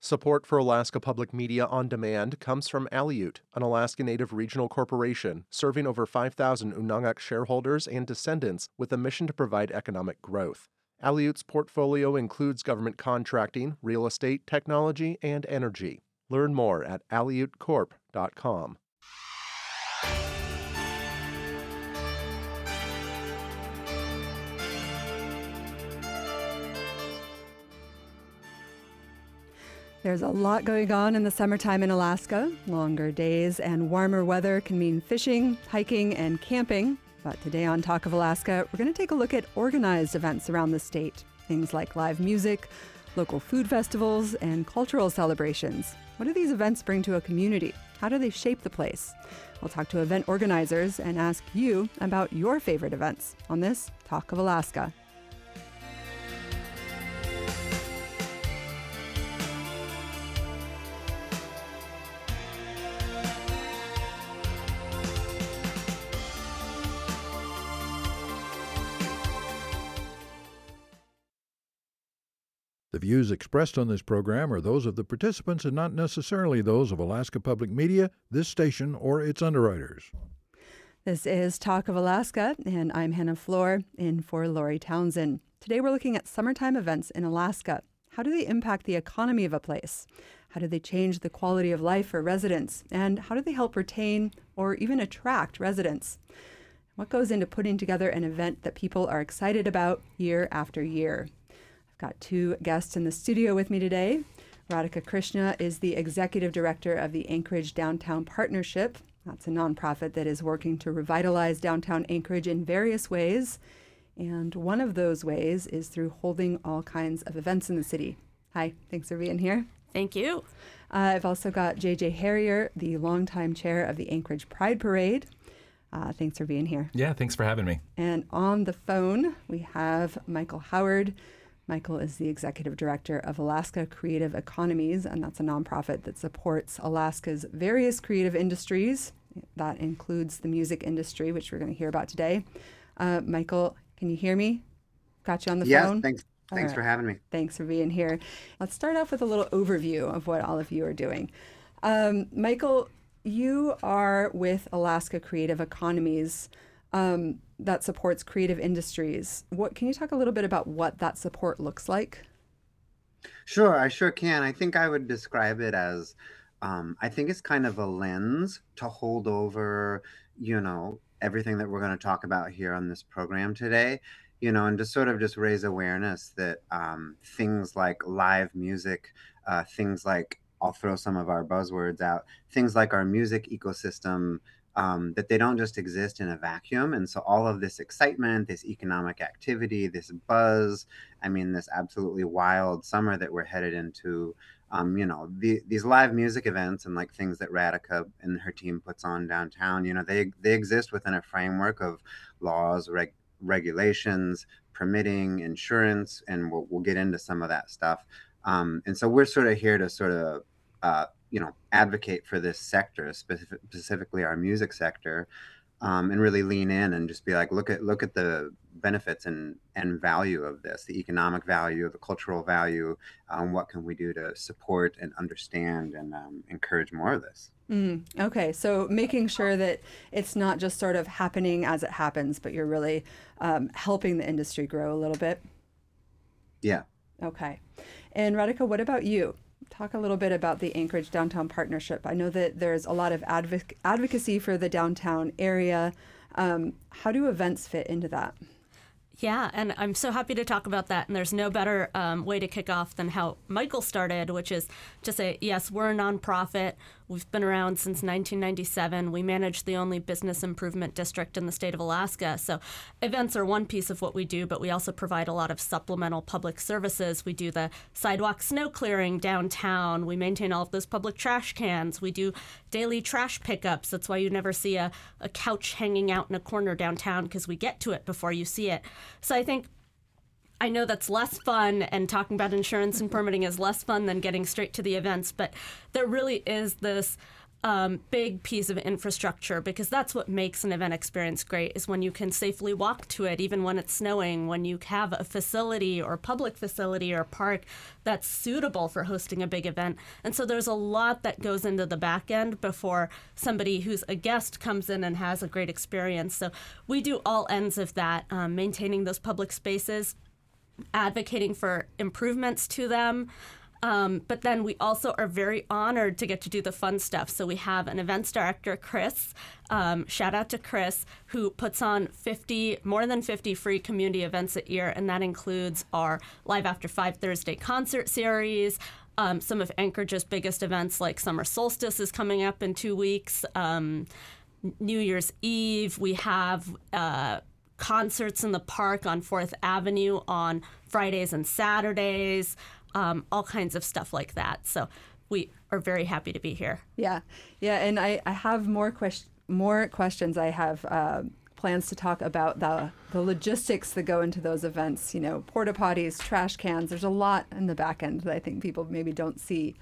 Support for Alaska Public Media on Demand comes from Aleut, an Alaska Native regional corporation serving over 5,000 Unangak shareholders and descendants with a mission to provide economic growth. Aleut's portfolio includes government contracting, real estate, technology, and energy. Learn more at aleutcorp.com. There's a lot going on in the summertime in Alaska. Longer days and warmer weather can mean fishing, hiking, and camping. But today on Talk of Alaska, we're going to take a look at organized events around the state. Things like live music, local food festivals, and cultural celebrations. What do these events bring to a community? How do they shape the place? We'll talk to event organizers and ask you about your favorite events on this Talk of Alaska. The views expressed on this program are those of the participants and not necessarily those of Alaska Public Media, this station, or its underwriters. This is Talk of Alaska, and I'm Hannah Floor in for Lori Townsend. Today we're looking at summertime events in Alaska. How do they impact the economy of a place? How do they change the quality of life for residents? And how do they help retain or even attract residents? What goes into putting together an event that people are excited about year after year? Got two guests in the studio with me today. Radhika Krishna is the executive director of the Anchorage Downtown Partnership. That's a nonprofit that is working to revitalize downtown Anchorage in various ways. And one of those ways is through holding all kinds of events in the city. Hi, thanks for being here. Thank you. I've also got JJ Harrier, the longtime chair of the Anchorage Pride Parade. Thanks for being here. Yeah, thanks for having me. And on the phone, we have Michael Howard. Michael is the executive director of Alaska Creative Economies, and that's a nonprofit that supports Alaska's various creative industries. That includes the music industry, which we're going to hear about today. Michael, can you hear me? Got you on the phone? Yeah, thanks for having me. Thanks for being here. Let's start off with a little overview of what all of you are doing. Michael, you are with Alaska Creative Economies. That supports creative industries. Can you talk a little bit about what that support looks like? Sure, I sure can. I think I would describe it as, I think it's kind of a lens to hold over, everything that we're going to talk about here on this program today, and to sort of just raise awareness that things like live music, things like, I'll throw some of our buzzwords out, things like our music ecosystem, that they don't just exist in a vacuum. And so all of this excitement, this economic activity, this buzz, this absolutely wild summer that we're headed into, these live music events and like things that Radhika and her team puts on downtown, they exist within a framework of laws, regulations, permitting, insurance, and we'll get into some of that stuff. And so we're sort of here to sort of, advocate for this sector, specifically our music sector, and really lean in and just be like, look at the benefits and value of this, the economic value, the cultural value. What can we do to support and understand and encourage more of this? Okay, so making sure that it's not just sort of happening as it happens, but you're really helping the industry grow a little bit. Yeah. Okay. And Radhika, what about you? Talk a little bit about the Anchorage Downtown Partnership. I know that there's a lot of advocacy for the downtown area. How do events fit into that? Yeah, and I'm so happy to talk about that. And there's no better way to kick off than how Michael started, which is to say, yes, we're a nonprofit. We've been around since 1997. We manage the only business improvement district in the state of Alaska. So events are one piece of what we do, but we also provide a lot of supplemental public services. We do the sidewalk snow clearing downtown. We maintain all of those public trash cans. We do daily trash pickups. That's why you never see a couch hanging out in a corner downtown, because we get to it before you see it. So I know that's less fun, and talking about insurance and permitting is less fun than getting straight to the events, but there really is this big piece of infrastructure, because that's what makes an event experience great, is when you can safely walk to it, even when it's snowing, when you have a facility or public facility or park that's suitable for hosting a big event. And so there's a lot that goes into the back end before somebody who's a guest comes in and has a great experience. So we do all ends of that, maintaining those public spaces, advocating for improvements to them. But then we also are very honored to get to do the fun stuff. So we have an events director, Chris, shout out to Chris, who puts on more than 50 free community events a year, and that includes our Live After 5 Thursday concert series, some of Anchorage's biggest events like Summer Solstice is coming up in 2 weeks, New Year's Eve. We have concerts in the park on 4th Avenue on Fridays and Saturdays. All kinds of stuff like that. So we are very happy to be here. Yeah. And I have more questions. I have plans to talk about the logistics that go into those events, porta potties, trash cans. There's a lot in the back end that I think people maybe don't see.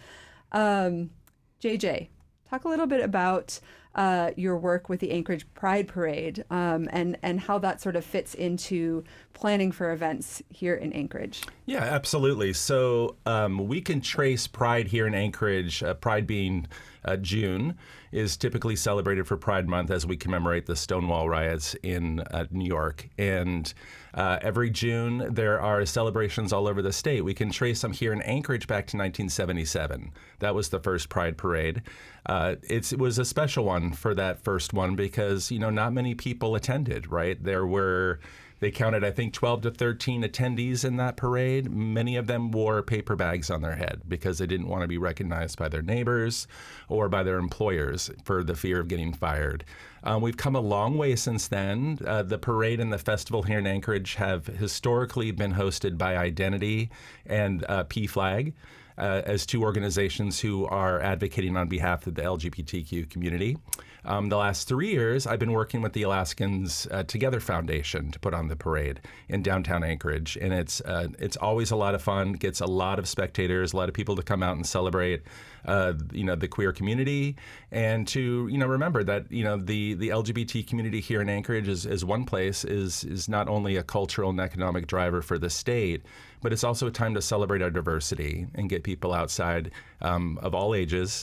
JJ, talk a little bit about your work with the Anchorage Pride Parade and how that sort of fits into planning for events here in Anchorage. Yeah, absolutely. So we can trace Pride here in Anchorage, Pride being June, is typically celebrated for Pride Month as we commemorate the Stonewall riots in New York. And every June, there are celebrations all over the state. We can trace them here in Anchorage back to 1977. That was the first Pride Parade. It was a special one for that first one because, not many people attended, right? They counted, I think, 12 to 13 attendees in that parade. Many of them wore paper bags on their head because they didn't want to be recognized by their neighbors or by their employers for the fear of getting fired. We've come a long way since then. The parade and the festival here in Anchorage have historically been hosted by Identity and PFLAG. As two organizations who are advocating on behalf of the LGBTQ community. The last 3 years, I've been working with the Alaskans Together Foundation to put on the parade in downtown Anchorage, and it's always a lot of fun. Gets a lot of spectators, a lot of people to come out and celebrate, the queer community, and to remember that the LGBT community here in Anchorage is one place is not only a cultural and economic driver for the state, but it's also a time to celebrate our diversity and get people outside of all ages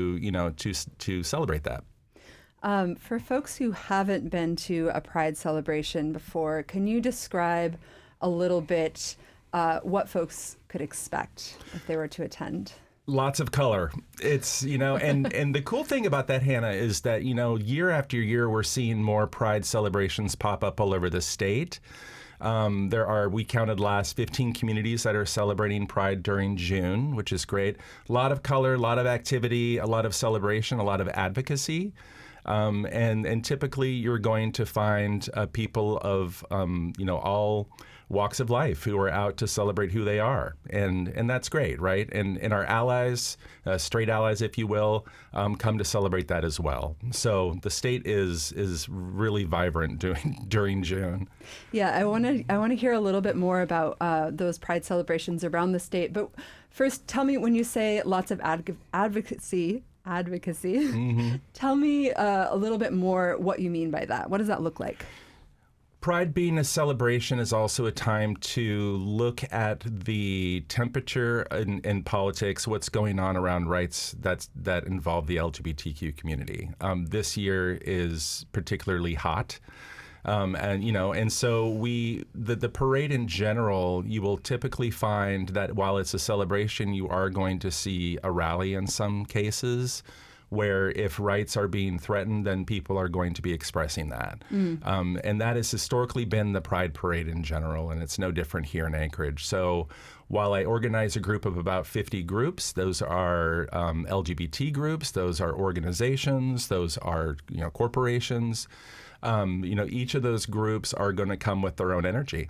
to celebrate that. For folks who haven't been to a Pride celebration before, can you describe a little bit what folks could expect if they were to attend? Lots of color. It's, and the cool thing about that, Hannah, is that, year after year, we're seeing more Pride celebrations pop up all over the state. We counted last 15 communities that are celebrating Pride during June, which is great. A lot of color, a lot of activity, a lot of celebration, a lot of advocacy. And typically you're going to find people of, all walks of life who are out to celebrate who they are. And that's great, right? And our allies, straight allies, if you will, come to celebrate that as well. So the state is really vibrant during June. Yeah, I want to hear a little bit more about those Pride celebrations around the state. But first, tell me, when you say lots of advocacy, mm-hmm. Tell me a little bit more what you mean by that. What does that look like? Pride being a celebration is also a time to look at the temperature in politics, what's going on around rights that involve the LGBTQ community. This year is particularly hot. And so the parade in general, you will typically find that while it's a celebration, you are going to see a rally in some cases, where if rights are being threatened, then people are going to be expressing that. And that has historically been the Pride Parade in general, and it's no different here in Anchorage. So while I organize a group of about 50 groups, those are LGBT groups, those are organizations, those are corporations. Each of those groups are going to come with their own energy.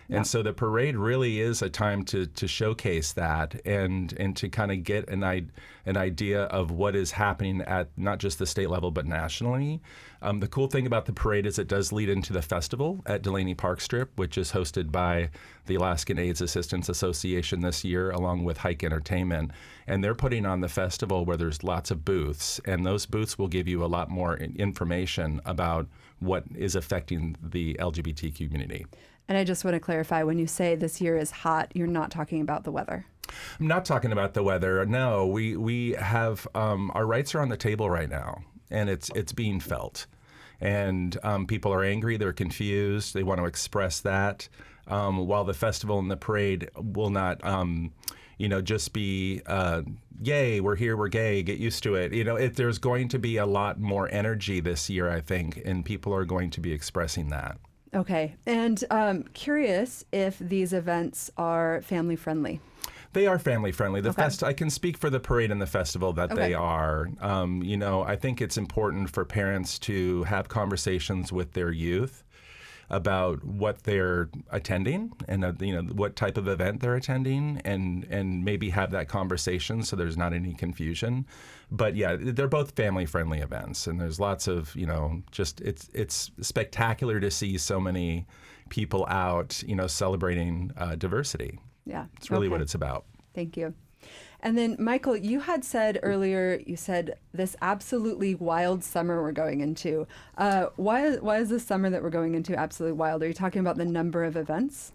And so the parade really is a time to showcase that and to kind of get an idea of what is happening at not just the state level, but nationally. The cool thing about the parade is it does lead into the festival at Delaney Park Strip, which is hosted by the Alaskan AIDS Assistance Association this year, along with Hike Entertainment. And they're putting on the festival where there's lots of booths, and those booths will give you a lot more information about what is affecting the LGBT community. And I just want to clarify, when you say this year is hot, you're not talking about the weather. I'm not talking about the weather. No, we have our rights are on the table right now, and it's being felt. And people are angry, they're confused, they want to express that. While the festival and the parade will not, just be, yay, we're here, we're gay, get used to it. There's going to be a lot more energy this year, I think, and people are going to be expressing that. Okay. And curious if these events are family friendly. They are family friendly. Okay. I can speak for the parade and the festival that Okay. they are. I think it's important for parents to have conversations with their youth about what they're attending and what type of event they're attending, and maybe have that conversation so there's not any confusion. But yeah, they're both family friendly events, and there's lots of it's spectacular to see so many people out celebrating diversity. Yeah. It's really Okay. what it's about. Thank you. And then, Michael, you had said earlier, this absolutely wild summer we're going into. Why is this summer that we're going into absolutely wild? Are you talking about the number of events?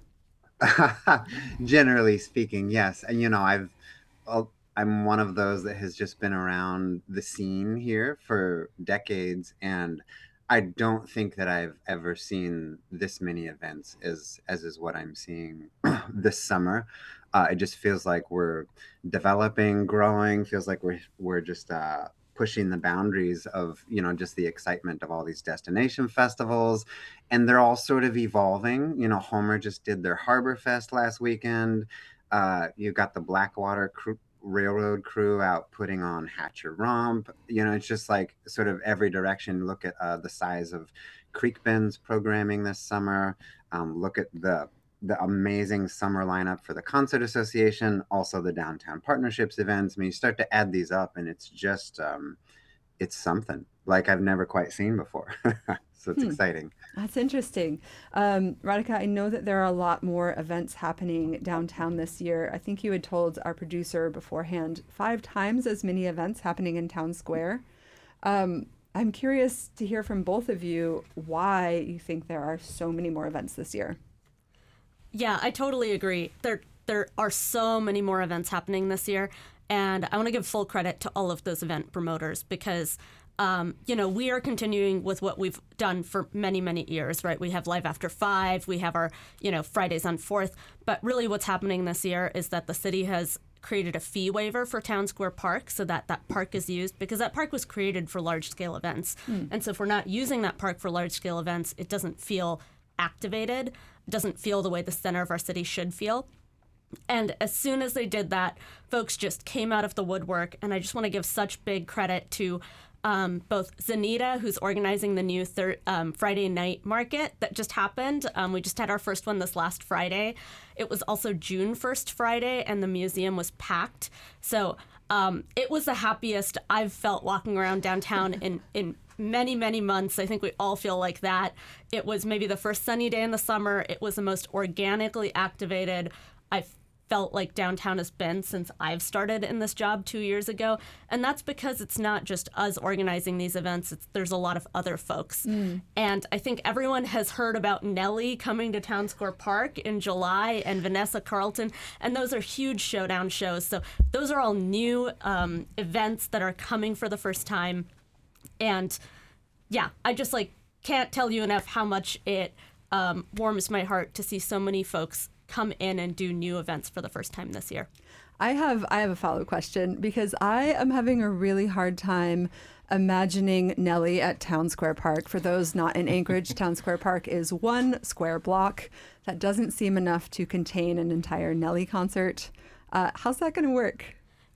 Generally speaking, yes. And I'm one of those that has just been around the scene here for decades, and I don't think that I've ever seen this many events as is what I'm seeing this summer. It just feels like we're developing, growing. Feels like we're just pushing the boundaries of just the excitement of all these destination festivals, and they're all sort of evolving. Homer just did their Harbor Fest last weekend. You got the Blackwater Railroad crew out putting on Hatcher Romp. It's just like sort of every direction. Look at the size of Creek Bend's programming this summer. Look at the amazing summer lineup for the Concert Association, also the Downtown Partnerships events. I mean, you start to add these up, and it's just it's something like I've never quite seen before. So it's exciting. That's interesting. Radhika, I know that there are a lot more events happening downtown this year. I think you had told our producer beforehand 5 times as many events happening in Town Square. I'm curious to hear from both of you why you think there are so many more events this year. Yeah, I totally agree. There are so many more events happening this year, and I want to give full credit to all of those event promoters because, we are continuing with what we've done for many, many years, right? We have Live After 5, we have our, Fridays on 4th, but really what's happening this year is that the city has created a fee waiver for Town Square Park so that park is used because that park was created for large-scale events. And so if we're not using that park for large-scale events, it doesn't feel activated, doesn't feel the way the center of our city should feel. And as soon as they did that, folks just came out of the woodwork. And I just want to give such big credit to both Zanita, who's organizing the new Friday night market that just happened. We just had our first one this last Friday. It was also June 1st Friday, and the museum was packed. So it was the happiest I've felt walking around downtown in many, many months. I think we all feel like that. It was maybe the first sunny day in the summer. It was the most organically activated I've felt like downtown has been since I've started in this job 2 years ago. And that's because it's not just us organizing these events. There's a lot of other folks. And I think everyone has heard about Nelly coming to Town Square Park in July and Vanessa Carlton. And those are huge showdown shows. So those are all new events that are coming for the first time. And yeah, I just can't tell you enough how much it warms my heart to see so many folks come in and do new events for the first time this year. I have a follow-up question because I am having a really hard time imagining Nelly at Town Square Park. For those not in Anchorage, Town Square Park is 1 square block. That doesn't seem enough to contain an entire Nelly concert. How's that going to work?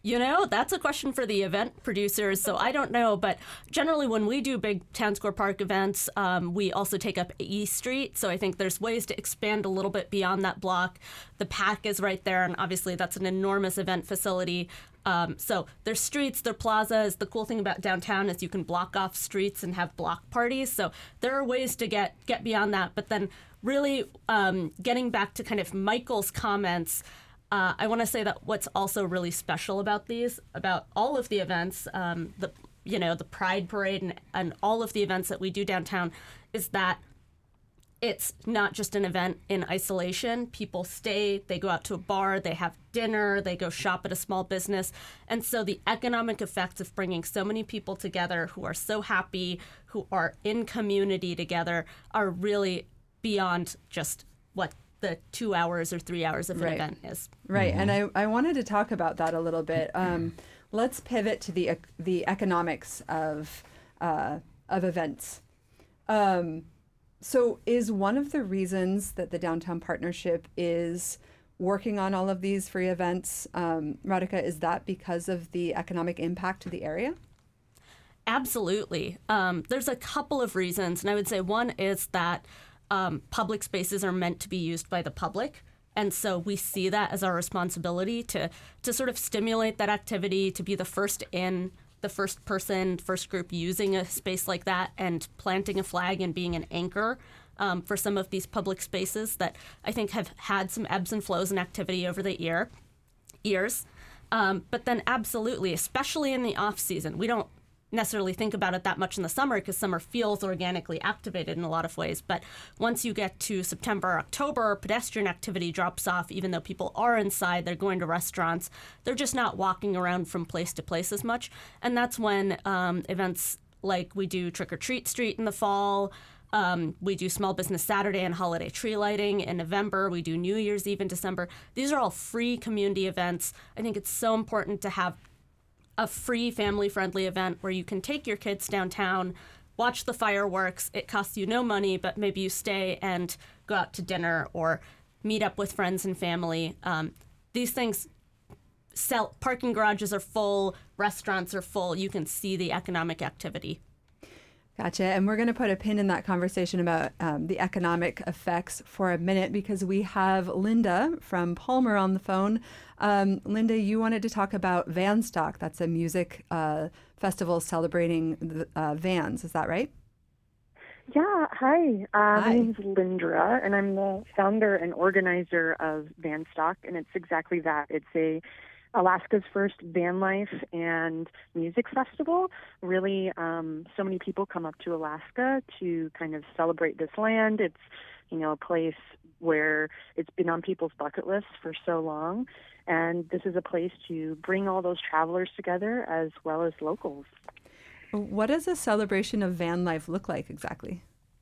That's a question for the event producers, so I don't know. But generally, when we do big Town Square Park events, we also take up E Street. So I think there's ways to expand a little bit beyond that block. The PAC is right there, and obviously that's an enormous event facility. So there's streets, there are plazas. The cool thing about downtown is you can block off streets and have block parties. So there are ways to get beyond that. But then really getting back to kind of Michael's comments, I want to say that what's also really special about all of the events, the Pride Parade and all of the events that we do downtown, is that it's not just an event in isolation. People stay, they go out to a bar, they have dinner, they go shop at a small business. And so the economic effects of bringing so many people together who are so happy, who are in community together, are really beyond just what the 2 hours or 3 hours of an event is. Right. And I wanted to talk about that a little bit. Let's pivot to the economics of events. So is one of the reasons that the Downtown Partnership is working on all of these free events, Radhika, is that because of the economic impact to the area? Absolutely. There's a couple of reasons, and I would say one is that public spaces are meant to be used by the public. And so we see that as our responsibility to sort of stimulate that activity, to be the first group using a space like that and planting a flag and being an anchor for some of these public spaces that I think have had some ebbs and flows in activity over the years. But then absolutely, especially in the off season, we don't necessarily think about it that much in the summer because summer feels organically activated in a lot of ways. But once you get to September, October, pedestrian activity drops off. Even though people are inside, they're going to restaurants. They're just not walking around from place to place as much. And that's when events like we do Trick or Treat Street in the fall. We do Small Business Saturday and holiday tree lighting in November. We do New Year's Eve in December. These are all free community events. I think it's so important to have a free family-friendly event where you can take your kids downtown, watch the fireworks. It costs you no money, but maybe you stay and go out to dinner or meet up with friends and family. These things sell. Parking garages are full, restaurants are full. You can see the economic activity. Gotcha. And we're going to put a pin in that conversation about the economic effects for a minute because we have Linda from Palmer on the phone. Linda, you wanted to talk about Vanstock. That's a music festival celebrating the vans. Is that right? Yeah. Hi. My name's Lindra, and I'm the founder and organizer of Vanstock. And it's exactly that. It's Alaska's first van life and music festival. Really, so many people come up to Alaska to kind of celebrate this land. It's, a place where it's been on people's bucket lists for so long. And this is a place to bring all those travelers together as well as locals. What does a celebration of van life look like exactly?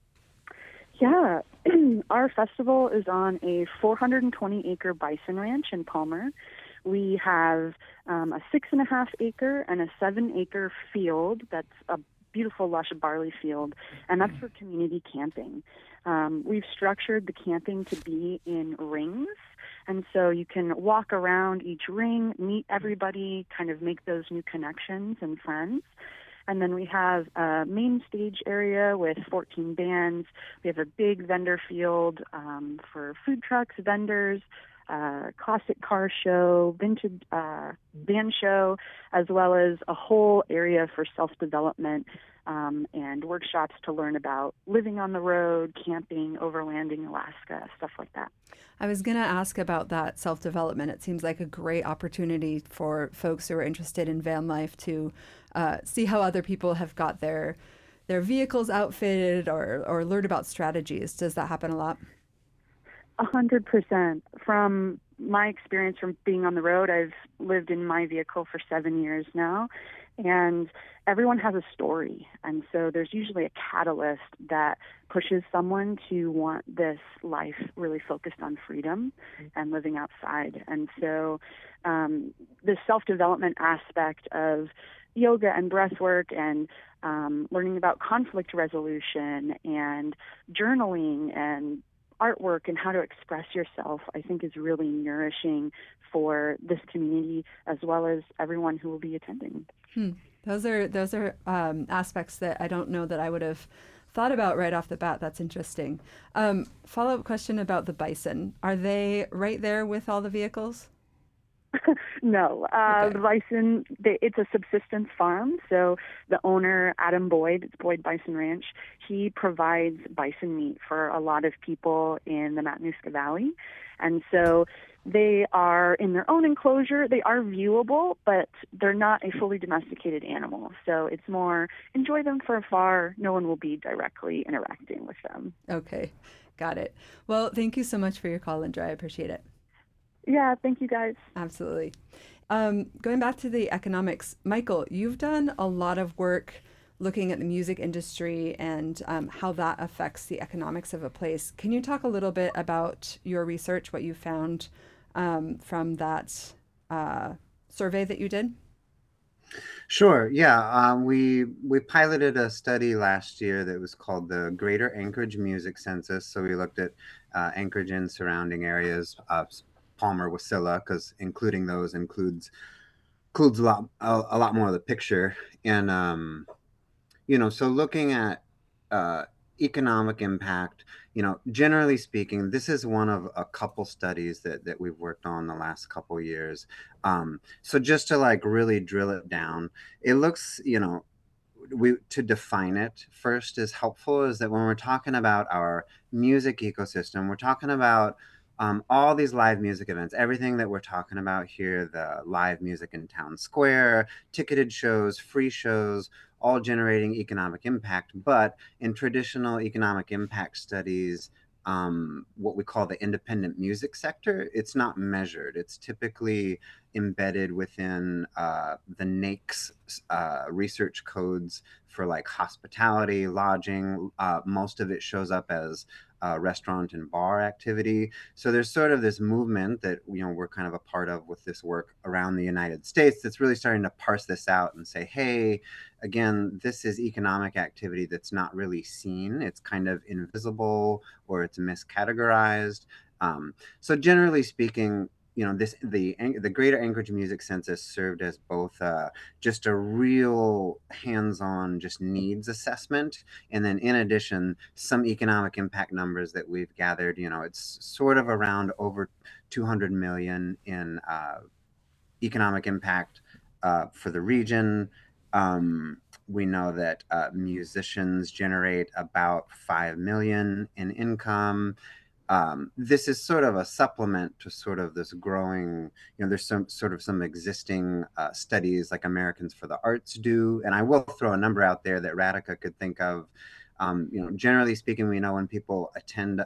Yeah, our festival is on a 420-acre bison ranch in Palmer. We have a 6.5 acre and a 7-acre field that's a beautiful, lush barley field, and that's for community camping. We've structured the camping to be in rings, and so you can walk around each ring, meet everybody, kind of make those new connections and friends. And then we have a main stage area with 14 bands. We have a big vendor field for food trucks, vendors, classic car show, vintage band show, as well as a whole area for self-development and workshops to learn about living on the road, camping, overlanding Alaska, stuff like that. I was going to ask about that self-development. It seems like a great opportunity for folks who are interested in van life to see how other people have got their vehicles outfitted or learn about strategies. Does that happen a lot? 100%. From my experience from being on the road, I've lived in my vehicle for 7 years now, and everyone has a story. And so there's usually a catalyst that pushes someone to want this life really focused on freedom and living outside. And so the self-development aspect of yoga and breath work and learning about conflict resolution and journaling and artwork and how to express yourself, I think is really nourishing for this community as well as everyone who will be attending. Those are aspects that I don't know that I would have thought about right off the bat. That's interesting. Follow-up question about the bison. Are they right there with all the vehicles? No, Okay. the bison, it's a subsistence farm. So the owner, Adam Boyd, it's Boyd Bison Ranch, he provides bison meat for a lot of people in the Matanuska Valley. And so they are in their own enclosure. They are viewable, but they're not a fully domesticated animal. So it's more enjoy them from afar. No one will be directly interacting with them. Okay, got it. Well, thank you so much for your call, Indra. I appreciate it. Yeah, thank you guys. Absolutely. Going back to the economics, Michael, you've done a lot of work looking at the music industry and how that affects the economics of a place. Can you talk a little bit about your research, what you found from that survey that you did? Sure. Yeah. We piloted a study last year that was called the Greater Anchorage Music Census. So we looked at Anchorage and surrounding areas, Palmer, Wasilla, because including those includes a lot more of the picture. And so looking at economic impact, generally speaking, this is one of a couple studies that we've worked on the last couple years. So just to like really drill it down, it looks, to define it first is helpful is that when we're talking about our music ecosystem, we're talking about all these live music events, everything that we're talking about here, the live music in town square, ticketed shows, free shows, all generating economic impact. But in traditional economic impact studies, what we call the independent music sector, it's not measured. It's typically embedded within the NAICS research codes for like hospitality, lodging. Most of it shows up as restaurant and bar activity. So there's sort of this movement that we're kind of a part of with this work around the United States that's really starting to parse this out and say, hey, again, this is economic activity that's not really seen. It's kind of invisible or it's miscategorized. So generally speaking, the Greater Anchorage Music Census served as both just a real hands-on just needs assessment, and then in addition, some economic impact numbers that we've gathered. It's sort of around over 200 million in economic impact for the region. We know that musicians generate about 5 million in income. This is sort of a supplement to sort of this growing, there's some existing studies like Americans for the Arts do. And I will throw a number out there that Radica could think of. Generally speaking, we know when people attend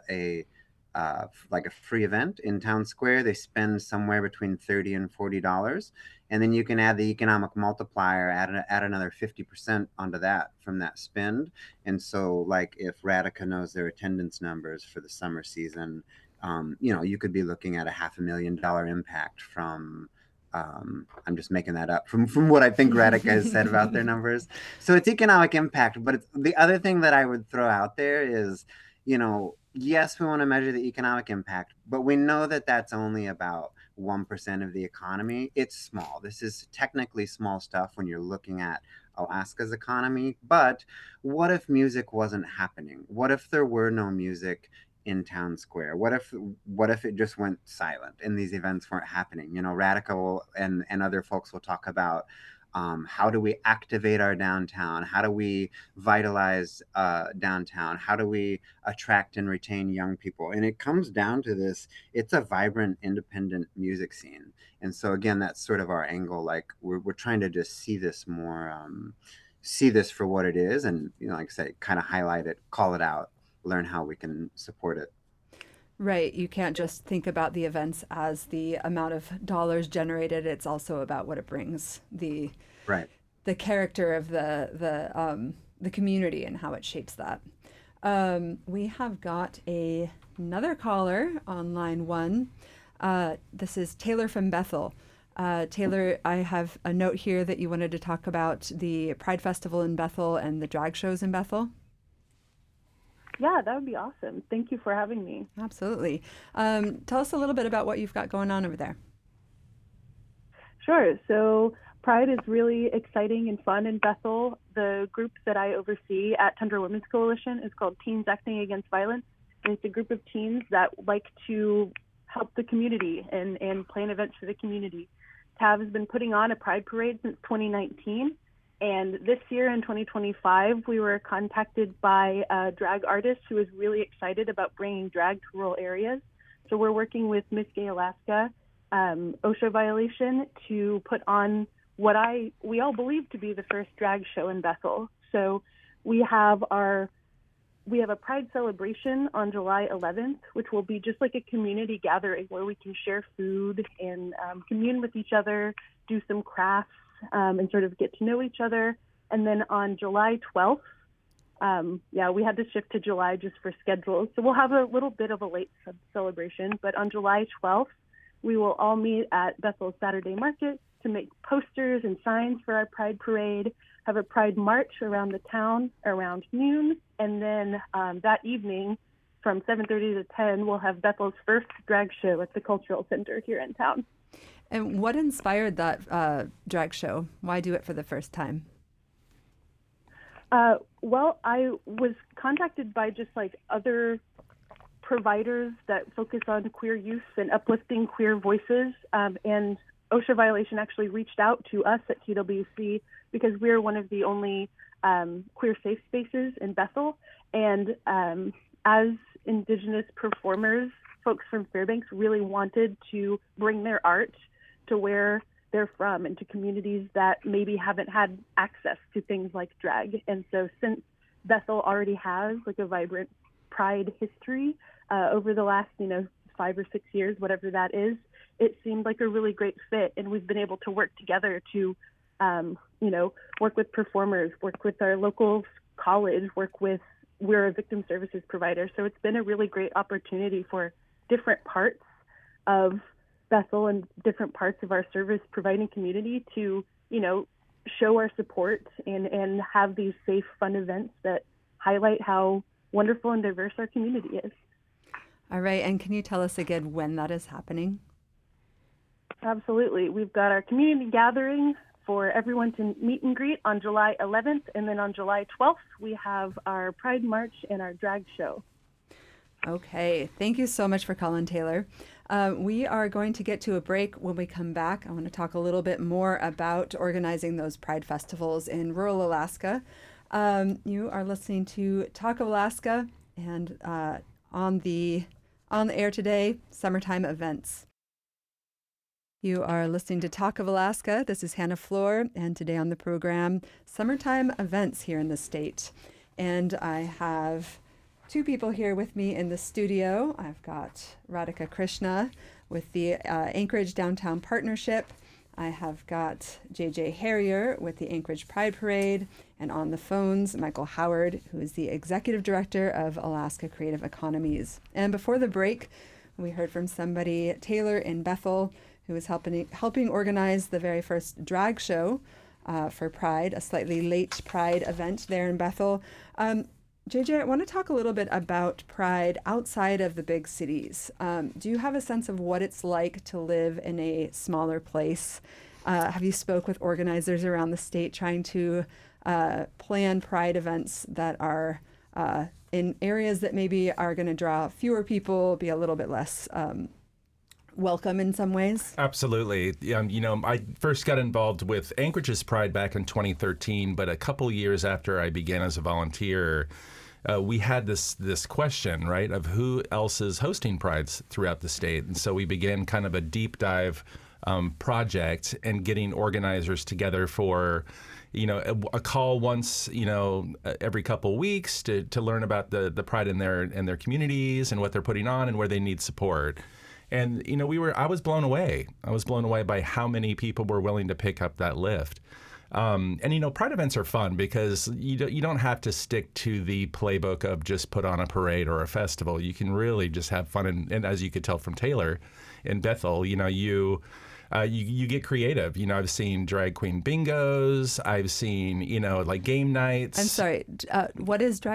like a free event in town square, they spend somewhere between $30 and $40. And then you can add the economic multiplier, add another 50% onto that from that spend. And so like if Radica knows their attendance numbers for the summer season, you could be looking at a $500,000 impact from, I'm just making that up from what I think Radica has said about their numbers. So it's economic impact. But the other thing that I would throw out there is, yes, we want to measure the economic impact, but we know that that's only about 1% of the economy. It's small. This is technically small stuff when you're looking at Alaska's economy. But what if music wasn't happening? What if there were no music in town square? What if it just went silent and these events weren't happening? Radica and other folks will talk about how do we activate our downtown? How do we vitalize downtown? How do we attract and retain young people? And it comes down to this. It's a vibrant, independent music scene. And so again, that's sort of our angle. Like we're trying to just see this more, see this for what it is. And, like I say, kind of highlight it, call it out, learn how we can support it. Right. You can't just think about the events as the amount of dollars generated. It's also about what it brings, the character of the community and how it shapes that. We have got another caller on line one. This is Taylor from Bethel. Taylor, I have a note here that you wanted to talk about the Pride Festival in Bethel and the drag shows in Bethel. Yeah, that would be awesome. Thank you for having me. Absolutely. Tell us a little bit about what you've got going on over there. Sure. So Pride is really exciting and fun in Bethel. The group that I oversee at Tundra Women's Coalition is called Teens Acting Against Violence. And it's a group of teens that like to help the community and plan events for the community. TAV has been putting on a Pride Parade since 2019. And this year in 2025, we were contacted by a drag artist who is really excited about bringing drag to rural areas. So we're working with Miss Gay Alaska, OSHA violation, to put on what we all believe to be the first drag show in Bethel. So we have a Pride celebration on July 11th, which will be just like a community gathering where we can share food and commune with each other, do some crafts, and sort of get to know each other. And then on July 12th, we had to shift to July just for schedules. So we'll have a little bit of a late celebration. But on July 12th, we will all meet at Bethel's Saturday Market to make posters and signs for our Pride Parade, have a Pride March around the town around noon. And then that evening from 7:30 to 10, we'll have Bethel's first drag show at the Cultural Center here in town. And what inspired that drag show? Why do it for the first time? Well, I was contacted by just like other providers that focus on queer youth and uplifting queer voices. And OSHA violation actually reached out to us at TWC because we're one of the only queer safe spaces in Bethel. And as Indigenous performers, folks from Fairbanks really wanted to bring their art to where they're from and to communities that maybe haven't had access to things like drag. And so since Bethel already has like a vibrant Pride history over the last, 5 or 6 years, whatever that is, it seemed like a really great fit. And we've been able to work together to, work with performers, work with our local college, we're a victim services provider. So it's been a really great opportunity for different parts of Bethel and different parts of our service providing community to, show our support and have these safe, fun events that highlight how wonderful and diverse our community is. All right. And can you tell us again when that is happening? Absolutely. We've got our community gathering for everyone to meet and greet on July 11th. And then on July 12th, we have our Pride March and our drag show. Okay. Thank you so much for calling, Taylor. We are going to get to a break. When we come back, I want to talk a little bit more about organizing those Pride festivals in rural Alaska. You are listening to Talk of Alaska, and on the air today, Summertime Events. You are listening to Talk of Alaska. This is Hannah Floor, and today on the program, Summertime Events here in the state. And I have two people here with me in the studio. I've got Radhika Krishna with the Anchorage Downtown Partnership. I have got JJ Harrier with the Anchorage Pride Parade, and on the phones, Michael Howard, who is the Executive Director of Alaska Creative Economies. And before the break, we heard from somebody, Taylor in Bethel, who is helping organize the very first drag show for Pride, a slightly late Pride event there in Bethel. JJ, I want to talk a little bit about Pride outside of the big cities. Do you have a sense of what it's like to live in a smaller place? Have you spoke with organizers around the state trying to plan Pride events that are in areas that maybe are going to draw fewer people, be a little bit less welcome in some ways? Absolutely. I first got involved with Anchorage's Pride back in 2013, but a couple years after I began as a volunteer, we had this question, right, of who else is hosting prides throughout the state. And so we began kind of a deep dive project and getting organizers together for, a call once, every couple weeks to learn about the pride in their communities and what they're putting on and where they need support. And, I was blown away. I was blown away by how many people were willing to pick up that lift. Pride events are fun because you don't have to stick to the playbook of just put on a parade or a festival. You can really just have fun. And as you could tell from Taylor in Bethel, you get creative. I've seen drag queen bingos. I've seen, like game nights. I'm sorry. What is drag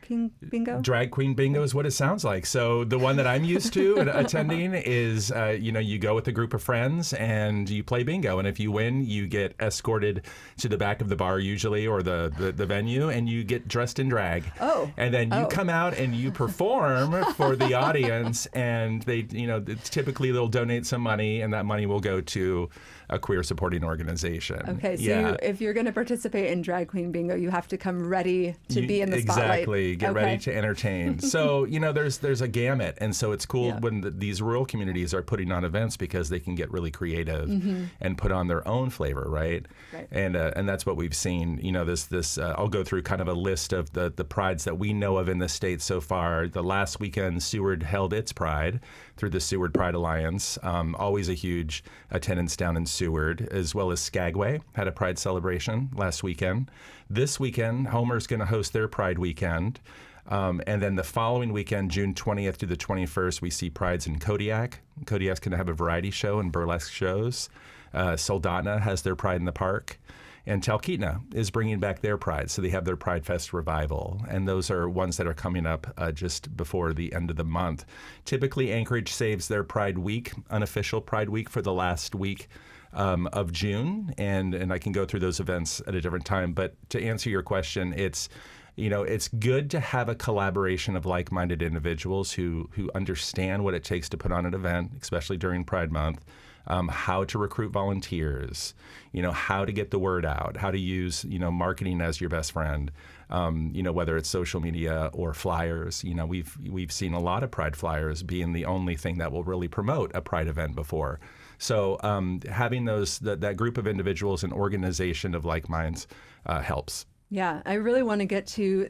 King bingo? Drag queen bingo is what it sounds like. So the one that I'm used to attending is, you go with a group of friends and you play bingo. And if you win, you get escorted to the back of the bar usually, or the venue, and you get dressed in drag. Oh. And then you come out and you perform for the audience, and they, typically they'll donate some money, and that money will go to a queer supporting organization. Okay, so if you're going to participate in drag queen bingo, you have to come ready to be in the spotlight. Exactly, get ready to entertain. So there's a gamut, and so it's cool when these rural communities are putting on events, because they can get really creative and put on their own flavor, right? And that's what we've seen. This I'll go through kind of a list of the prides that we know of in the state so far. The last weekend, Seward held its pride through the Seward Pride Alliance. Always a huge attendance down in Seward, as well as Skagway had a pride celebration last weekend. This weekend, Homer's going to host their Pride weekend. And then the following weekend, June 20th to the 21st, we see prides in Kodiak. Kodiak's going to have a variety show and burlesque shows. Soldotna has their Pride in the Park. And Talkeetna is bringing back their Pride, so they have their Pride Fest revival. And those are ones that are coming up just before the end of the month. Typically, Anchorage saves their Pride Week, unofficial Pride Week, for the last week of June. And I can go through those events at a different time. But to answer your question, it's good to have a collaboration of like-minded individuals who understand what it takes to put on an event, especially during Pride Month. How to recruit volunteers, how to get the word out, how to use, marketing as your best friend, whether it's social media or flyers. We've seen a lot of Pride flyers being the only thing that will really promote a Pride event before. So having that group of individuals and organization of like minds helps. Yeah, I really want to get to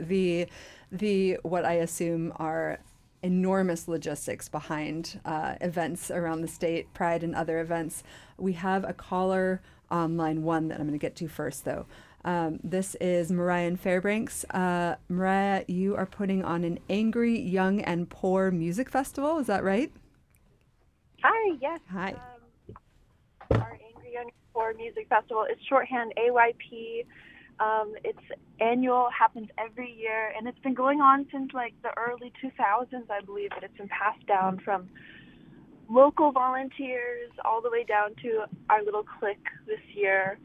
the what I assume are enormous logistics behind events around the state, Pride and other events. We have a caller on line one that I'm going to get to first, though. This is Mariah in Fairbanks. Mariah, you are putting on an Angry, Young, and Poor music festival. Is that right? Hi, yes. Hi. Our Angry, Young, and Poor music festival is shorthand AYP. It's annual, happens every year, and it's been going on since like the early 2000s, I believe, and it's been passed down from local volunteers all the way down to our little clique this year.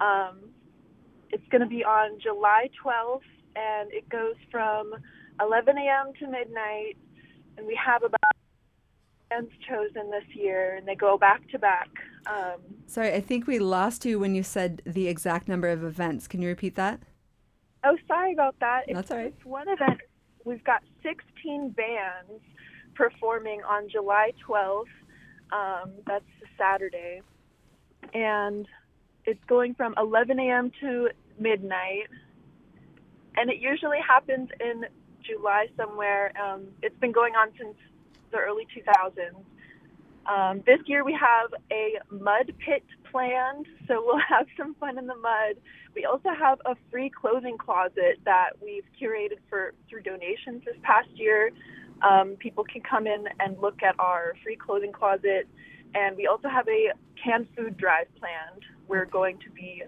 It's going to be on July 12th, and it goes from 11 a.m. to midnight, and we have about bands chosen this year, and they go back to back. Sorry, I think we lost you when you said the exact number of events. Can you repeat that? Oh, sorry about that. That's all right. It's one event. We've got 16 bands performing on July 12th. That's Saturday. And it's going from 11 a.m. to midnight. And it usually happens in July somewhere. It's been going on since the early 2000s. This year we have a mud pit planned, so we'll have some fun in the mud. We also have a free clothing closet that we've curated through donations this past year. People can come in and look at our free clothing closet. And we also have a canned food drive planned. We're going to be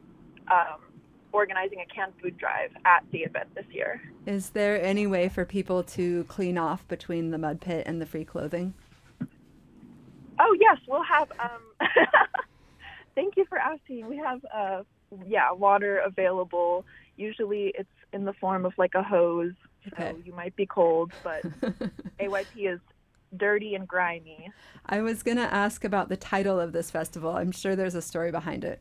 organizing a canned food drive at the event this year. Is there any way for people to clean off between the mud pit and the free clothing? Oh, yes, we'll have, thank you for asking. We have, water available. Usually it's in the form of like a hose, so you might be cold, but AYP is dirty and grimy. I was going to ask about the title of this festival. I'm sure there's a story behind it.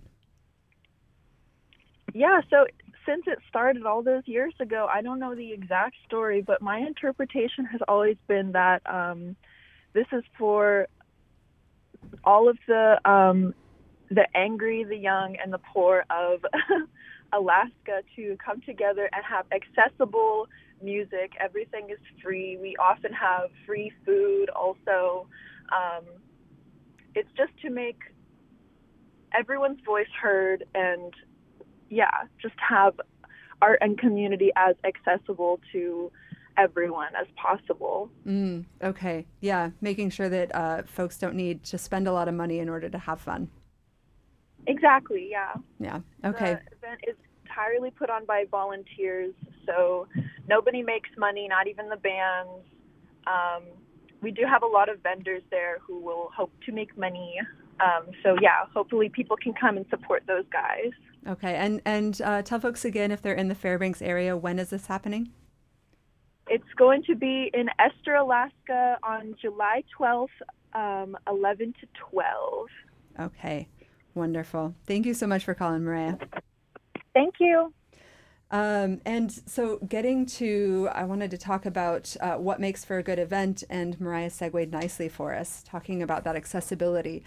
Yeah, so since it started all those years ago, I don't know the exact story, but my interpretation has always been that this is for all of the angry, the young, and the poor of Alaska to come together and have accessible music. Everything is free. We often have free food also. It's just to make everyone's voice heard and, just have art and community as accessible to everyone as possible. Okay. Yeah. Making sure that folks don't need to spend a lot of money in order to have fun. Exactly. Yeah. Yeah. Okay. The event is entirely put on by volunteers, so nobody makes money, not even the bands. We do have a lot of vendors there who will hope to make money. So yeah, hopefully people can come and support those guys. Okay, and tell folks again, if they're in the Fairbanks area, when is this happening? It's going to be in Esther, Alaska on July 12th, 11 to 12. Okay, wonderful. Thank you so much for calling, Mariah. Thank you. And so I wanted to talk about what makes for a good event, and Mariah segued nicely for us, talking about that accessibility.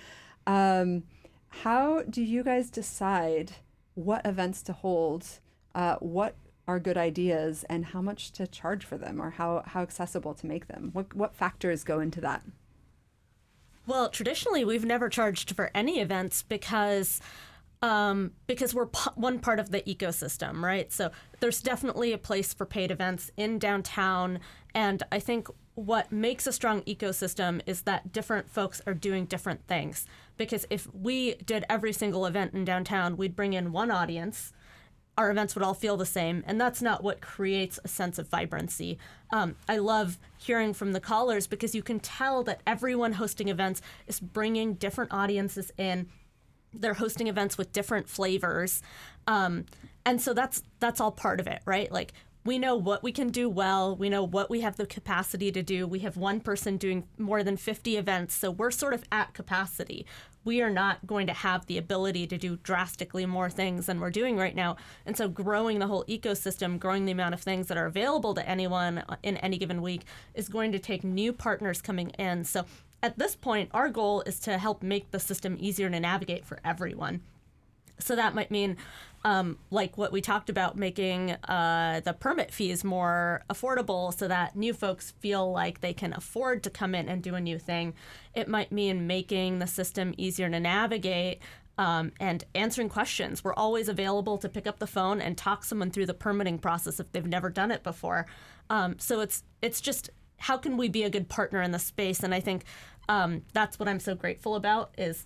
How do you guys decide what events to hold, what are good ideas, and how much to charge for them, or how accessible to make them? What factors go into that? Well, traditionally, we've never charged for any events because we're one part of the ecosystem, right? So there's definitely a place for paid events in downtown. And I think what makes a strong ecosystem is that different folks are doing different things. Because if we did every single event in downtown, we'd bring in one audience. Our events would all feel the same, and that's not what creates a sense of vibrancy. I love hearing from the callers because you can tell that everyone hosting events is bringing different audiences in. They're hosting events with different flavors. And so that's all part of it, right? Like, we know what we can do well. We know what we have the capacity to do. We have one person doing more than 50 events, so we're sort of at capacity. We are not going to have the ability to do drastically more things than we're doing right now. And so growing the whole ecosystem, growing the amount of things that are available to anyone in any given week is going to take new partners coming in. So at this point, our goal is to help make the system easier to navigate for everyone. So that might mean, like what we talked about, making the permit fees more affordable so that new folks feel like they can afford to come in and do a new thing. It might mean making the system easier to navigate and answering questions. We're always available to pick up the phone and talk someone through the permitting process if they've never done it before. So it's just, how can we be a good partner in the space? And I think that's what I'm so grateful about is,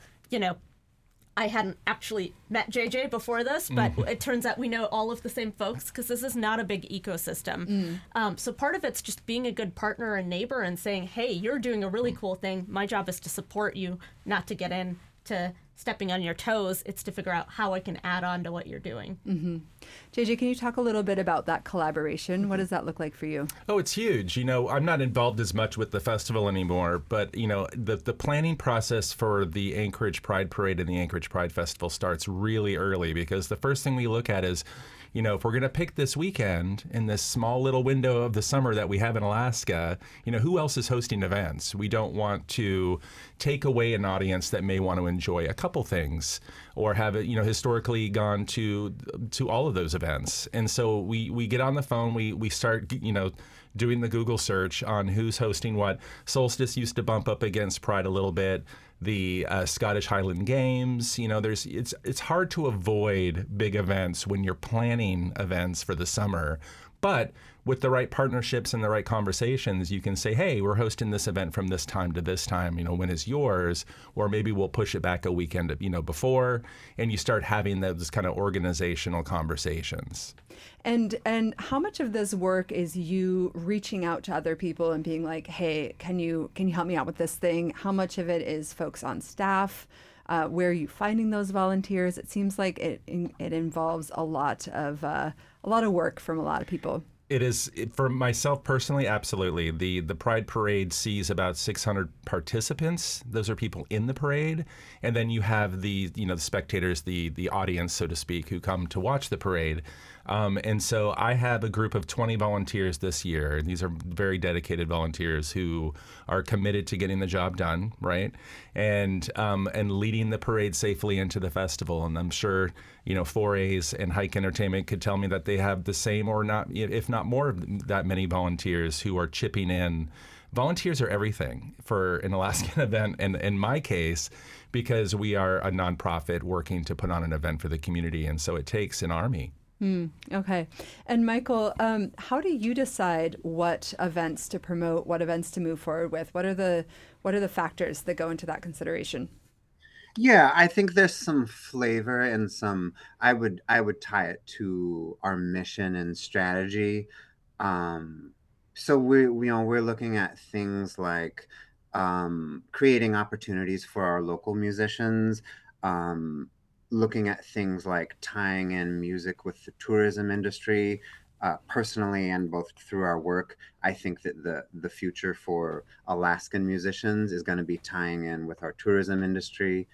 I hadn't actually met JJ before this, but it turns out we know all of the same folks because this is not a big ecosystem. So part of it's just being a good partner and neighbor and saying, hey, you're doing a really cool thing. My job is to support you, not to get into stepping on your toes. It's to figure out how I can add on to what you're doing. Mm-hmm. JJ, can you talk a little bit about that collaboration? What does that look like for you? Oh, it's huge. I'm not involved as much with the festival anymore, but, the planning process for the Anchorage Pride Parade and the Anchorage Pride Festival starts really early because the first thing we look at is, if we're going to pick this weekend in this small little window of the summer that we have in Alaska, who else is hosting events? We don't want to take away an audience that may want to enjoy a couple things or have it, historically gone to all of those events. And so we get on the phone, we start, doing the Google search on who's hosting what. Solstice used to bump up against Pride a little bit. The Scottish Highland Games, it's hard to avoid big events when you're planning events for the summer. But with the right partnerships and the right conversations, you can say, hey, we're hosting this event from this time to this time, when is yours? Or maybe we'll push it back a weekend, before, and you start having those kind of organizational conversations. And how much of this work is you reaching out to other people and being like, hey, can you help me out with this thing? How much of it is folks on staff? Where are you finding those volunteers? It seems like it involves a lot of work from a lot of people. It is, for myself personally, absolutely. The Pride Parade sees about 600 participants. Those are people in the parade. And then you have the spectators, the audience, so to speak, who come to watch the parade. And so I have a group of 20 volunteers this year. These are very dedicated volunteers who are committed to getting the job done, right? And leading the parade safely into the festival. And I'm sure, 4A's and Hike Entertainment could tell me that they have the same or not, if not more, that many volunteers who are chipping in. Volunteers are everything for an Alaskan event, and in my case, because we are a nonprofit working to put on an event for the community, and so it takes an army. Okay. And Michael, how do you decide what events to promote, what events to move forward with? What are the factors that go into that consideration? Yeah, I think there's some flavor and I would tie it to our mission and strategy. Um, so we're looking at things like creating opportunities for our local musicians, um, looking at things like tying in music with the tourism industry. Personally, and both through our work, I think that the future for Alaskan musicians is going to be tying in with our tourism industry.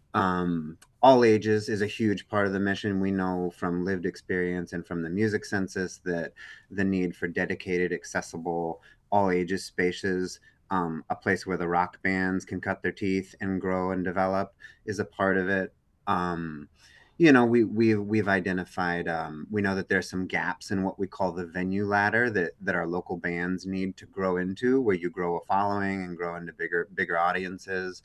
All ages is a huge part of the mission. We know from lived experience and from the music census that the need for dedicated, accessible, all ages spaces, a place where the rock bands can cut their teeth and grow and develop, is a part of it. Um, we've identified. We know that there's some gaps in what we call the venue ladder that our local bands need to grow into, where you grow a following and grow into bigger audiences.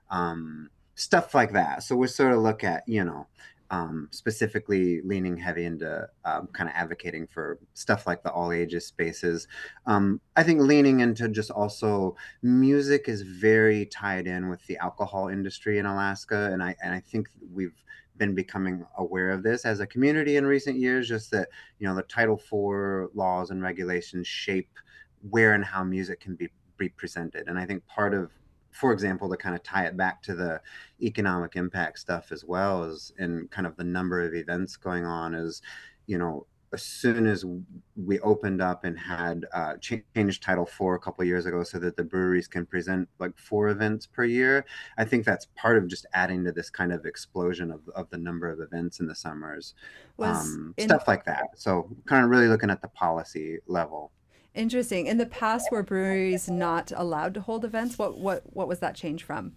Stuff like that. So we sort of look at, specifically leaning heavy into kind of advocating for stuff like the all ages spaces. I think leaning into just also music is very tied in with the alcohol industry in Alaska, and I think we've been becoming aware of this as a community in recent years. Just that the Title IV laws and regulations shape where and how music can be presented, and I think part of, for example, to kind of tie it back to the economic impact stuff as well as in kind of the number of events going on is, as soon as we opened up and had changed Title IV a couple of years ago so that the breweries can present like 4 events per year, I think that's part of just adding to this kind of explosion of the number of events in the summers, stuff like that. So kind of really looking at the policy level. Interesting. In the past, were breweries not allowed to hold events? What was that change from?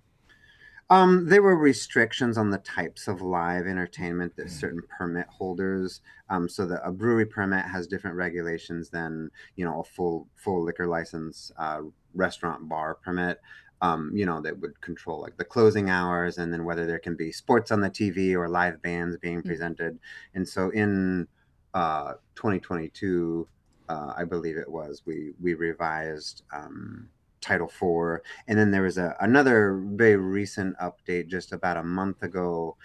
There were restrictions on the types of live entertainment that certain permit holders. So that a brewery permit has different regulations than a full liquor license, restaurant bar permit. That would control like the closing hours and then whether there can be sports on the TV or live bands being presented. And so in 2022, I believe it was, we revised. Title IV. And then there was another very recent update just about a month ago,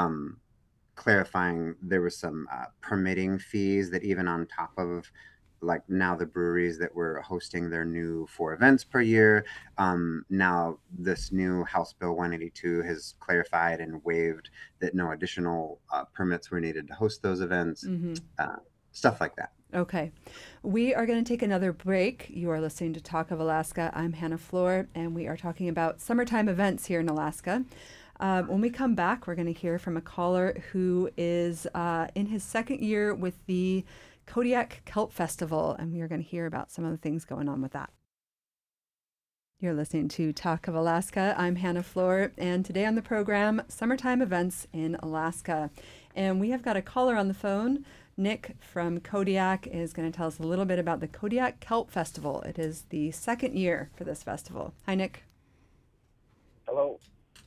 clarifying there was some permitting fees that even on top of like now the breweries that were hosting their new 4 events per year. Now this new House Bill 182 has clarified and waived that no additional permits were needed to host those events, stuff like that. Okay. We are going to take another break. You are listening to Talk of Alaska. I'm Hannah Floor, and we are talking about summertime events here in Alaska. When we come back, we're going to hear from a caller who is in his second year with the Kodiak Kelp Festival, and we are going to hear about some of the things going on with that. You're listening to Talk of Alaska. I'm Hannah Floor, and today on the program, summertime events in Alaska. And we have got a caller on the phone. Nick from Kodiak is going to tell us a little bit about the Kodiak Kelp Festival. It is the second year for this festival. Hi, Nick. Hello.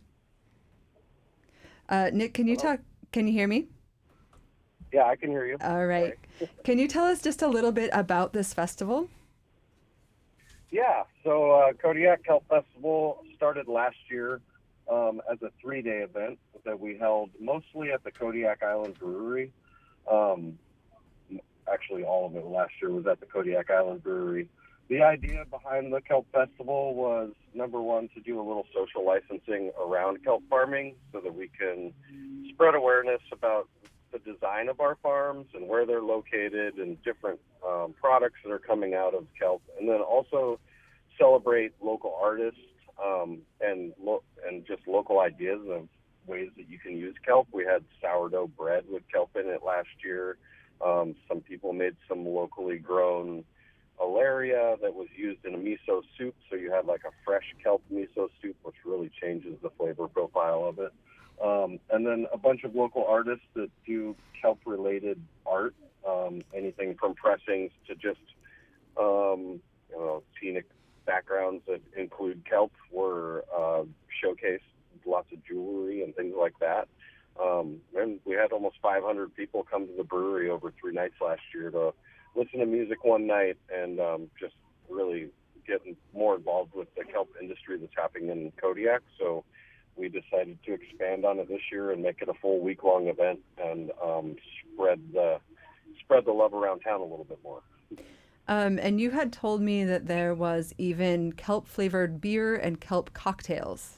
Nick, can you talk? Can you hear me? Yeah, I can hear you. All right. Can you tell us just a little bit about this festival? Yeah, so Kodiak Kelp Festival started last year as a 3-day event that we held mostly at the Kodiak Island Brewery. Actually, all of it last year was at the Kodiak Island Brewery. The idea behind the Kelp Festival was, number one, to do a little social licensing around kelp farming so that we can spread awareness about the design of our farms and where they're located and different products that are coming out of kelp. And then also celebrate local artists and just local ideas of ways that you can use kelp. We had sourdough bread with kelp in it last year. Some people made some locally grown alaria that was used in a miso soup, so you have like a fresh kelp miso soup, which really changes the flavor profile of it. And then a bunch of local artists that do kelp-related art, anything from pressings to just scenic backgrounds that include kelp were showcased. Lots of jewelry and things like that. And we had almost 500 people come to the brewery over 3 nights last year to listen to music one night and just really get more involved with the kelp industry that's happening in Kodiak. So we decided to expand on it this year and make it a full week-long event and spread spread the love around town a little bit more. And you had told me that there was even kelp-flavored beer and kelp cocktails.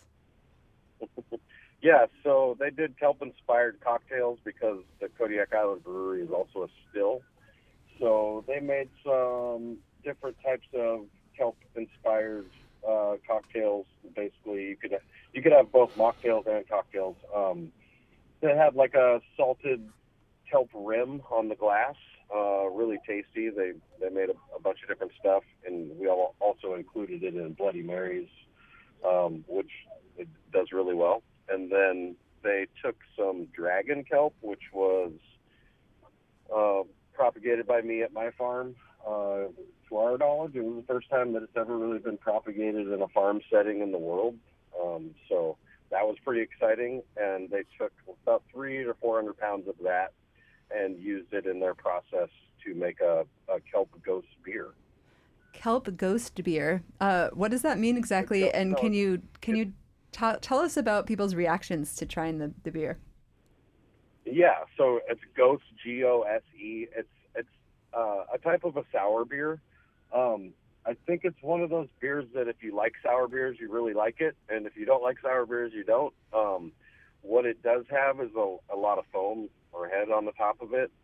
Yeah, so they did kelp-inspired cocktails because the Kodiak Island Brewery is also a still. So they made some different types of kelp-inspired cocktails. Basically, you could have both mocktails and cocktails. They had like a salted kelp rim on the glass, really tasty. They made a bunch of different stuff, and we also included it in Bloody Marys, which it does really well. And then they took some dragon kelp, which was propagated by me at my farm. To our knowledge, it was the first time that it's ever really been propagated in a farm setting in the world. So that was pretty exciting. And they took about 300 to 400 pounds of that and used it in their process to make a kelp ghost beer. Kelp ghost beer. What does that mean exactly? And can you tell us about people's reactions to trying the beer? Yeah, so it's Gose, Gose. It's a type of a sour beer. I think it's one of those beers that if you like sour beers, you really like it, and if you don't like sour beers, you don't. What it does have is a lot of foam or head on the top of it.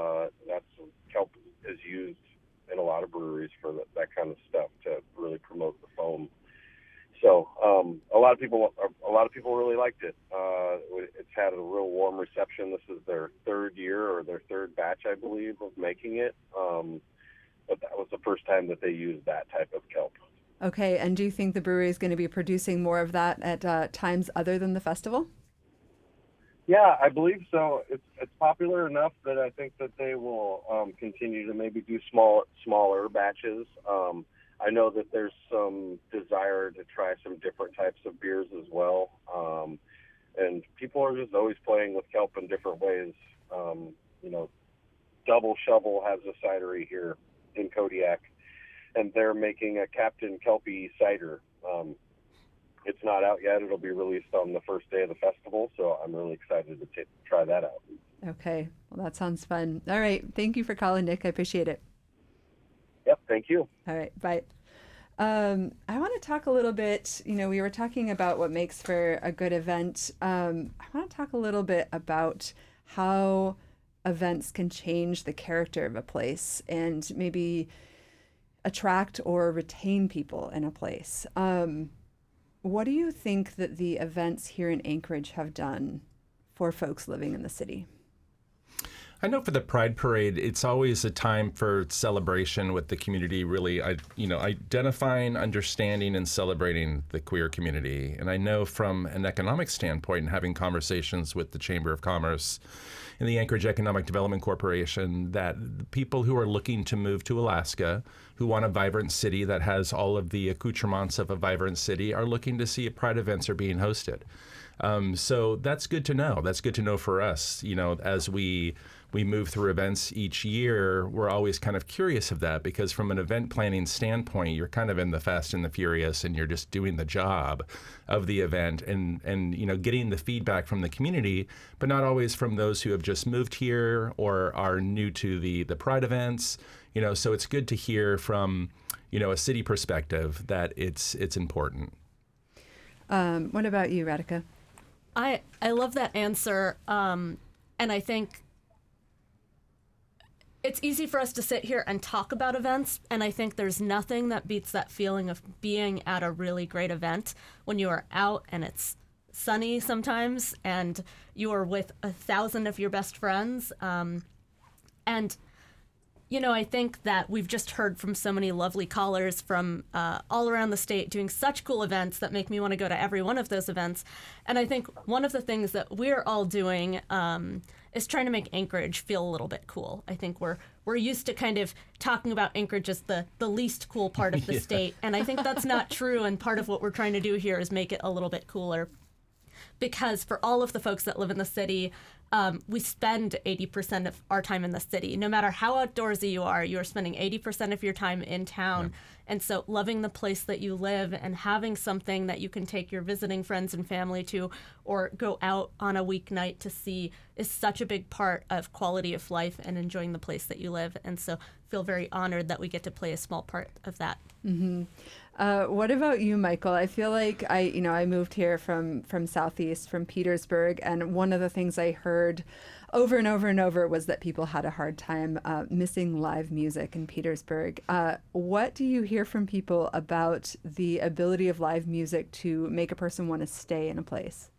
Kelp is used in a lot of breweries for that kind of stuff to really promote the foam. So a lot of people really liked it. It's had a real warm reception. This is their third year or their third batch, I believe, of making it. But that was the first time that they used that type of kelp. Okay, and do you think the brewery is going to be producing more of that at times other than the festival? Yeah, I believe so. It's popular enough that I think that they will continue to maybe do smaller batches. I know that there's some desire to try some different types of beers as well. And people are just always playing with kelp in different ways. Double Shovel has a cidery here in Kodiak, and they're making a Captain Kelpie cider. It's not out yet. It'll be released on the first day of the festival, so I'm really excited to try that out. Okay. Well, that sounds fun. All right. Thank you for calling, Nick. I appreciate it. Yep. Thank you. All right. Bye. I want to talk a little bit, we were talking about what makes for a good event. I want to talk a little bit about how events can change the character of a place and maybe attract or retain people in a place. What do you think that the events here in Anchorage have done for folks living in the city? I know for the Pride Parade, it's always a time for celebration with the community, really, identifying, understanding, and celebrating the queer community. And I know from an economic standpoint, and having conversations with the Chamber of Commerce and the Anchorage Economic Development Corporation, that people who are looking to move to Alaska, who want a vibrant city that has all of the accoutrements of a vibrant city, are looking to see if Pride events are being hosted. So that's good to know. That's good to know for us. As we move through events each year, we're always kind of curious of that, because from an event planning standpoint, you're kind of in the fast and the furious, and you're just doing the job of the event and getting the feedback from the community, but not always from those who have just moved here or are new to the Pride events. So it's good to hear from a city perspective that it's important. What about you, Radhika? I love that answer, and I think it's easy for us to sit here and talk about events, and I think there's nothing that beats that feeling of being at a really great event when you are out and it's sunny sometimes and you are with 1,000 of your best friends. I think that we've just heard from so many lovely callers from all around the state doing such cool events that make me want to go to every one of those events. And I think one of the things that we're all doing is trying to make Anchorage feel a little bit cool. I think we're used to kind of talking about Anchorage as the least cool part of the state. And I think that's not true. And part of what we're trying to do here is make it a little bit cooler. Because for all of the folks that live in the city, we spend 80% of our time in the city. No matter how outdoorsy you are spending 80% of your time in town And so loving the place that you live and having something that you can take your visiting friends and family to or go out on a weeknight to see is such a big part of quality of life and enjoying the place that you live. And so feel very honored that we get to play a small part of that. Mm-hmm. What about you, Michael? I feel like I moved here from Southeast, from Petersburg, and one of the things I heard over and over and over was that people had a hard time missing live music in Petersburg. What do you hear from people about the ability of live music to make a person want to stay in a place?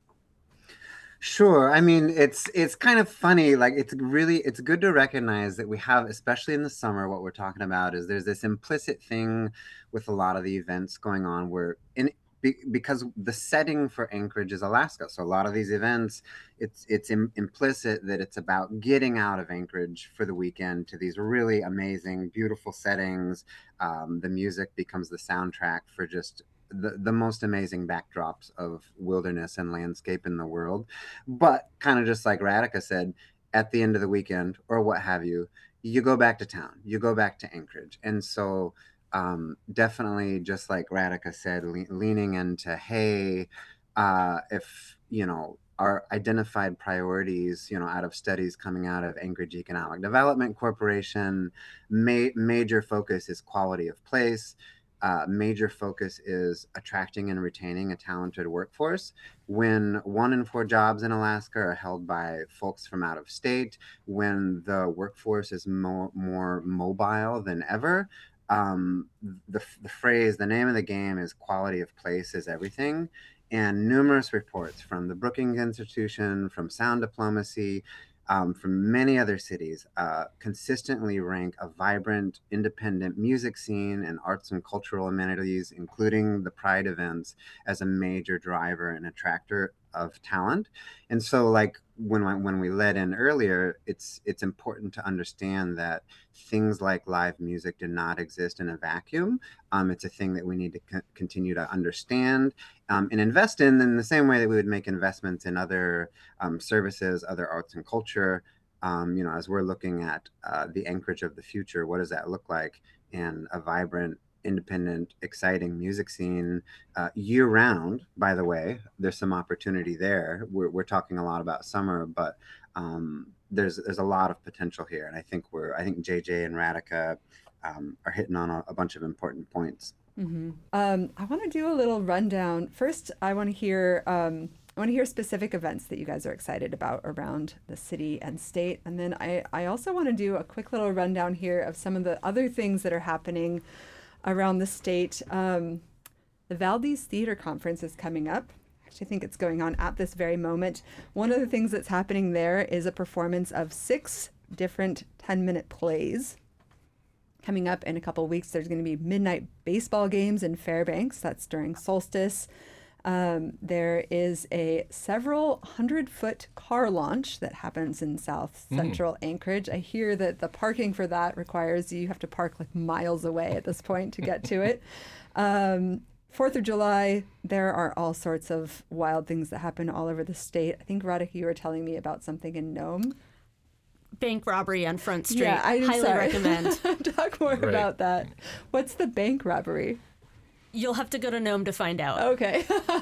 Sure. I mean, it's kind of funny. Like it's good to recognize that we have, especially in the summer, what we're talking about is there's this implicit thing with a lot of the events going on where because the setting for Anchorage is Alaska. So a lot of these events, it's implicit that it's about getting out of Anchorage for the weekend to these really amazing, beautiful settings. The music becomes the soundtrack for just the most amazing backdrops of wilderness and landscape in the world. But kind of just like Radhika said, at the end of the weekend or what have you, you go back to town, you go back to Anchorage. And so definitely, just like Radhika said, leaning into, hey, if, our identified priorities, out of studies coming out of Anchorage Economic Development Corporation, major focus is quality of place. Major focus is attracting and retaining a talented workforce. When 1 in 4 jobs in Alaska are held by folks from out of state, when the workforce is more mobile than ever, the phrase, the name of the game is quality of place is everything. And numerous reports from the Brookings Institution, from Sound Diplomacy, from many other cities, consistently rank a vibrant, independent music scene and arts and cultural amenities, including the Pride events, as a major driver and attractor of talent. And so, like when we led in earlier, it's important to understand that things like live music do not exist in a vacuum. It's a thing that we need to continue to understand and invest in the same way that we would make investments in other services, other arts and culture. As we're looking at the Anchorage of the future, what does that look like in a vibrant, independent, exciting music scene year round? By the way, there's some opportunity there. We're talking a lot about summer, but there's a lot of potential here, and I think JJ and Radhika are hitting on a bunch of important points. Mm-hmm. I want to do a little rundown. First, I want to hear specific events that you guys are excited about around the city and state, and then I also want to do a quick little rundown here of some of the other things that are happening around the state. The Valdez Theater Conference is coming up. Actually, I think it's going on at this very moment. One of the things that's happening there is a performance of 6 different 10-minute plays. Coming up in a couple of weeks, there's going to be midnight baseball games in Fairbanks. That's during solstice. There is a several 100-foot car launch that happens in South Central Anchorage. I hear that the parking for that requires you have to park like miles away at this point to get to it. 4th of July, there are all sorts of wild things that happen all over the state. I think, Radhika, you were telling me about something in Nome. Bank robbery on Front Street. Yeah, highly recommend. Talk more about that. What's the bank robbery? You'll have to go to Nome to find out. Okay.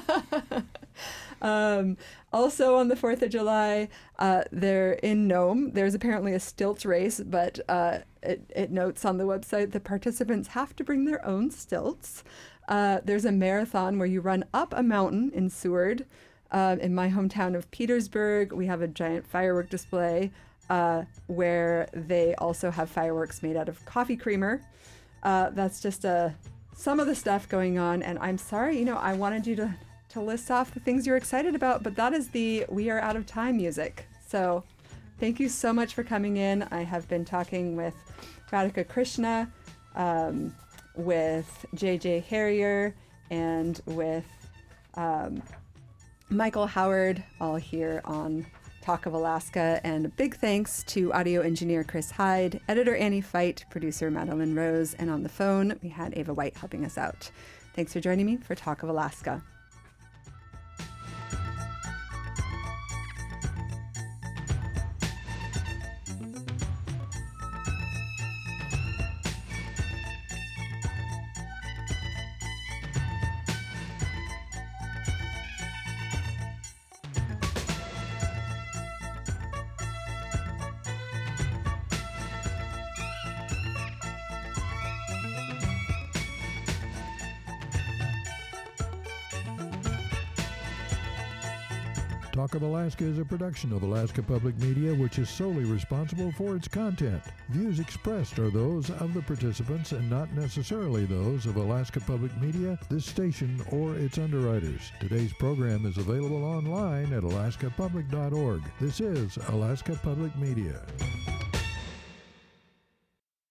Also on the 4th of July, there in Nome, there's apparently a stilts race, but it notes on the website that participants have to bring their own stilts. There's a marathon where you run up a mountain in Seward. In my hometown of Petersburg, we have a giant firework display where they also have fireworks made out of coffee creamer. That's just some of the stuff going on, and I'm sorry, I wanted you to list off the things you're excited about, but that is the We Are Out of Time music. So thank you so much for coming in. I have been talking with Radhika Krishna, with JJ Harrier, and with Michael Howard, all here on Talk of Alaska. And a big thanks to audio engineer Chris Hyde, editor Annie Feit, producer Madeline Rose, and on the phone we had Ava White helping us out. Thanks for joining me for Talk of Alaska. Talk of Alaska is a production of Alaska Public Media, which is solely responsible for its content. Views expressed are those of the participants and not necessarily those of Alaska Public Media, this station, or its underwriters. Today's program is available online at alaskapublic.org. This is Alaska Public Media.